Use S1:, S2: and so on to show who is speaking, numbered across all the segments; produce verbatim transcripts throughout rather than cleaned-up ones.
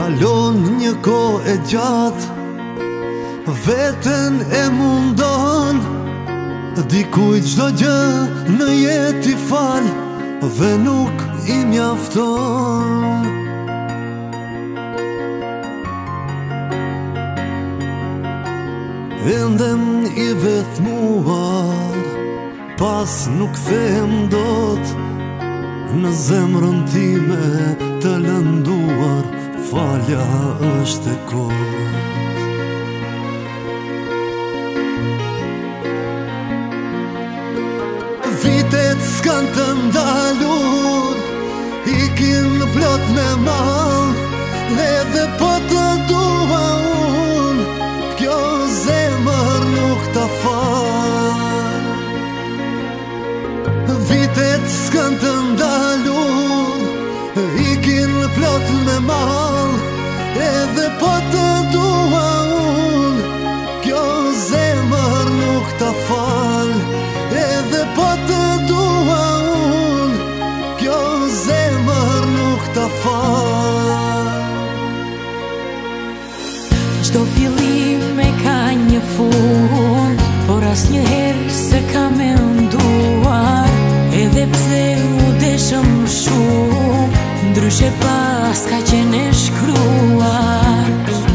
S1: Kalon një kohë e gjatë, veten e mundon, dikujt çdo gjë në jetë i fal dhe nuk i mjafton. Endem i vetmuar, pas nuk them dot, në zemrën time të lënduar, falja është e kot. Vitet s'kan të ndalur, ikin plot me mal, edhe po të dua unë, kjo zemër nuk ta fal. Vitet s'kan të ndalur, ikin plot me mal, edhe po të dua unë, kjo zemër nuk ta fal. Edhe po të dua unë, kjo zemër nuk ta fal.
S2: Çdo fillim e ka një fund, por asnjëherë se ka menduar, edhe pse u deshëm shumë, ndryshe pas ka qenë e shkruar.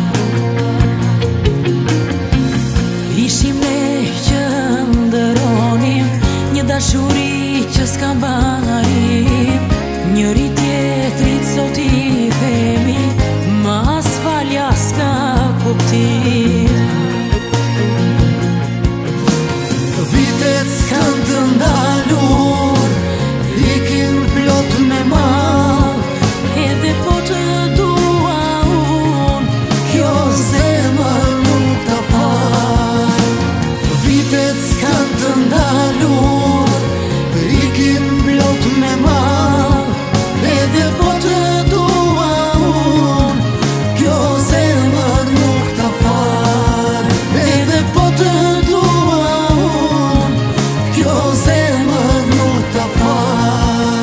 S2: Ishim ne që ndëronim një dashuri që s'ka mbarim, njëri tjetrit sot i themi, mas falja s'ka kuptim.
S1: Vitet s'kan të ndalur, ikin plot me mal,
S2: edhe po të dua unë,
S1: kjo zemër nuk ta fal. Vitet s'kan të ndalur, ikin plot me mal, edhe po të dua unë, kjo zemër nuk ta fal. Edhe po të dua unë, kjo zemër nuk ta fal.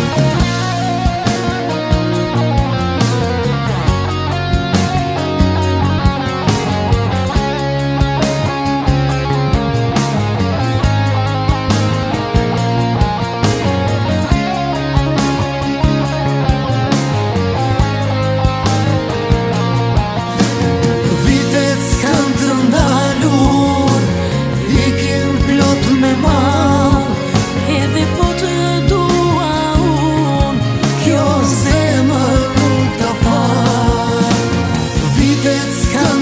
S1: Vitet s'kan të ndalur, ikin plot me mal,
S2: edhe po të dua unë,
S1: kjo zemër nuk ta fal. Vitet s'kan